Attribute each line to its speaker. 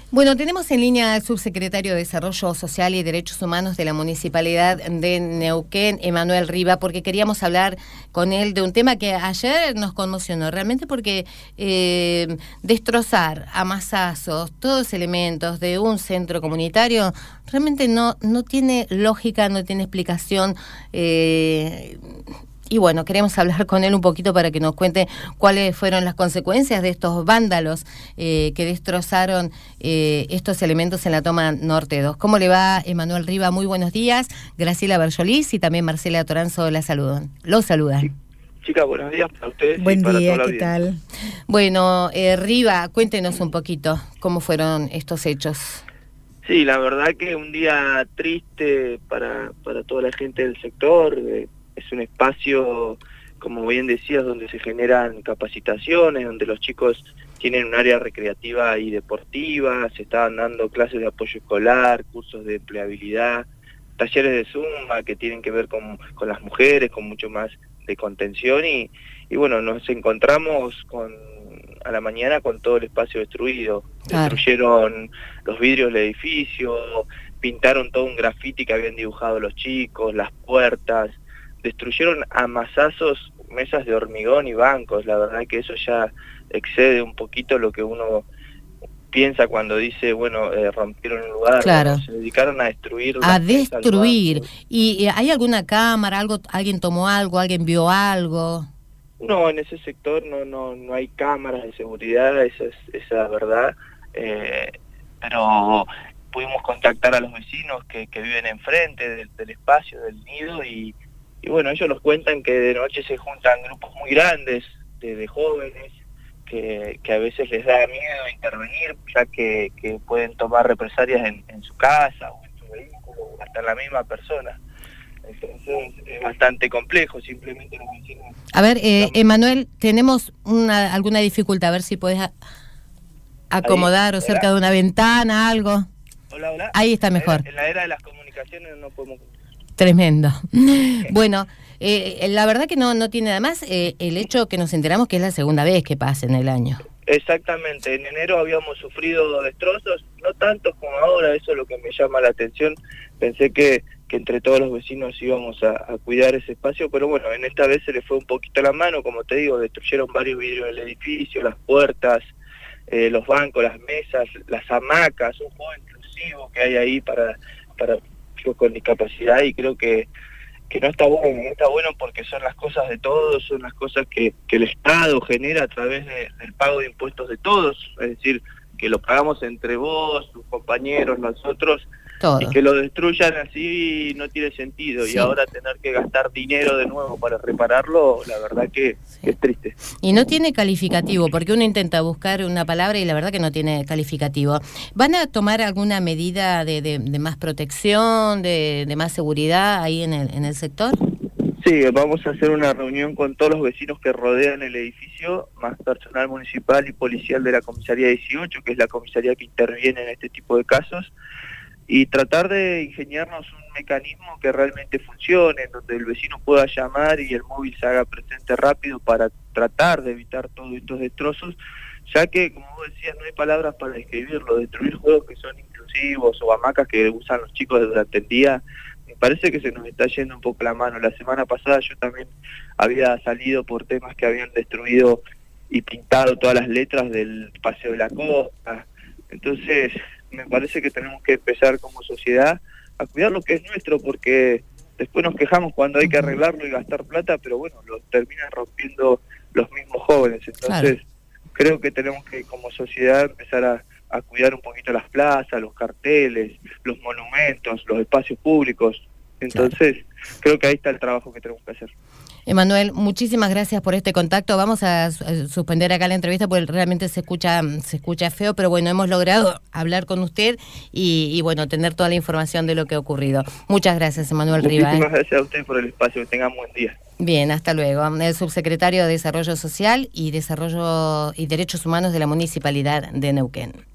Speaker 1: Bueno, tenemos en línea al subsecretario de Desarrollo Social y Derechos Humanos de la Municipalidad de Neuquén, Emanuel Riva, porque queríamos hablar con él de un tema que ayer nos conmocionó, realmente porque destrozar a masazos todos los elementos de un centro comunitario realmente no tiene lógica, no tiene explicación. Y bueno, queremos hablar con él un poquito para que nos cuente cuáles fueron las consecuencias de estos vándalos que destrozaron estos elementos en la toma Norte 2. ¿Cómo le va, Emanuel Riva? Muy buenos días. Graciela Berjolís y también Marcela Toranzo la saludan. Los saludan.
Speaker 2: Sí. Chicas, buenos días para ustedes.
Speaker 3: Buen
Speaker 2: y para
Speaker 3: día,
Speaker 2: toda la
Speaker 3: ¿qué tal?
Speaker 1: Bueno, Riva, cuéntenos un poquito cómo fueron estos hechos.
Speaker 2: Sí, la verdad que un día triste para toda la gente del sector. Es un espacio, como bien decías, donde se generan capacitaciones, donde los chicos tienen un área recreativa y deportiva, se estaban dando clases de apoyo escolar, cursos de empleabilidad, talleres de Zumba que tienen que ver con las mujeres, con mucho más de contención y bueno, nos encontramos a la mañana con todo el espacio destruido. Claro. Destruyeron los vidrios del edificio, pintaron todo un grafiti que habían dibujado los chicos, las puertas, destruyeron a masazos mesas de hormigón y bancos. La verdad que eso ya excede un poquito lo que uno piensa cuando dice, bueno, rompieron un lugar.
Speaker 1: Claro.
Speaker 2: Bueno, se dedicaron a destruir.
Speaker 1: A destruir. ¿Y hay alguna cámara, alguien tomó algo, alguien vio algo?
Speaker 2: No, en ese sector no hay cámaras de seguridad, esa es la verdad. Pero pudimos contactar a los vecinos que viven enfrente del espacio, del nido, y bueno, ellos nos cuentan que de noche se juntan grupos muy grandes de jóvenes que a veces les da miedo intervenir, ya que pueden tomar represalias en su casa o en su vehículo o hasta en la misma persona. Entonces es bastante complejo, simplemente los vecinos...
Speaker 1: A ver, Emanuel, tenemos alguna dificultad, a ver si podés acomodar o cerca de una ventana, algo.
Speaker 2: Hola.
Speaker 1: Ahí está mejor.
Speaker 2: En la era de las comunicaciones no podemos...
Speaker 1: Tremendo. Bueno, la verdad que no tiene nada más el hecho que nos enteramos que es la segunda vez que pasa en el año.
Speaker 2: Exactamente, en enero habíamos sufrido destrozos, no tantos como ahora, eso es lo que me llama la atención. Pensé que entre todos los vecinos íbamos a cuidar ese espacio, pero bueno, en esta vez se le fue un poquito la mano, como te digo, destruyeron varios vidrios del edificio, las puertas, los bancos, las mesas, las hamacas, un juego inclusivo que hay ahí para chicos con discapacidad, y creo que no está bueno porque son las cosas de todos, son las cosas que el Estado genera a través del pago de impuestos de todos, es decir, que lo pagamos entre vos, tus compañeros, nosotros, todo. Y que lo destruyan así no tiene sentido, sí. Y ahora tener que gastar dinero de nuevo para repararlo, la verdad que sí. Es triste.
Speaker 1: Y no tiene calificativo, porque uno intenta buscar una palabra y la verdad que no tiene calificativo. ¿Van a tomar alguna medida de más protección, de más seguridad ahí en el sector?
Speaker 2: Sí, vamos a hacer una reunión con todos los vecinos que rodean el edificio, más personal municipal y policial de la comisaría 18, que es la comisaría que interviene en este tipo de casos, y tratar de ingeniarnos un mecanismo que realmente funcione, en donde el vecino pueda llamar y el móvil se haga presente rápido para tratar de evitar todos estos destrozos, ya que, como vos decías, no hay palabras para describirlo. Destruir juegos que son inclusivos o hamacas que usan los chicos durante el día, me parece que se nos está yendo un poco la mano. La semana pasada yo también había salido por temas que habían destruido y pintado todas las letras del Paseo de la Costa. Entonces me parece que tenemos que empezar como sociedad a cuidar lo que es nuestro, porque después nos quejamos cuando hay que arreglarlo y gastar plata, pero bueno, lo terminan rompiendo los mismos jóvenes. Entonces creo que tenemos que como sociedad empezar a cuidar un poquito las plazas, los carteles, los monumentos, los espacios públicos. Entonces creo que ahí está el trabajo que tenemos que hacer.
Speaker 1: Emanuel, muchísimas gracias por este contacto. Vamos a suspender acá la entrevista porque realmente se escucha feo, pero bueno, hemos logrado hablar con usted y bueno, tener toda la información de lo que ha ocurrido. Muchas gracias, Emanuel Riva.
Speaker 2: Muchísimas gracias a usted por el espacio, que tengan buen día.
Speaker 1: Bien, hasta luego. El subsecretario de Desarrollo Social y Derechos Humanos de la Municipalidad de Neuquén.